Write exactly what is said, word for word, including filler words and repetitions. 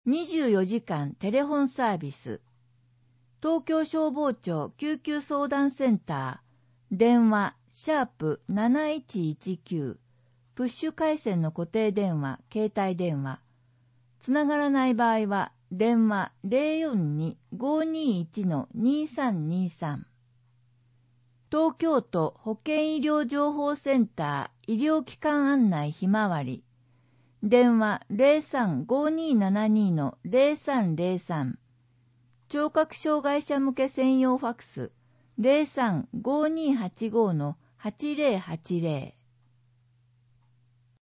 にじゅうよじかんテレフォンサービス、東京消防庁救急相談センター、電話、シャープなないちいちきゅう、プッシュ回線の固定電話、携帯電話。つながらない場合は、電話 ゼロよんに ごーにーいち にーさんにーさん。東京都保健医療情報センター医療機関案内ひまわり。電話 ゼロさん ごーにーななにー ゼロさんゼロさん。聴覚障害者向け専用ファクス ゼロさん ごーにーはちごー はちゼロはちゼロ。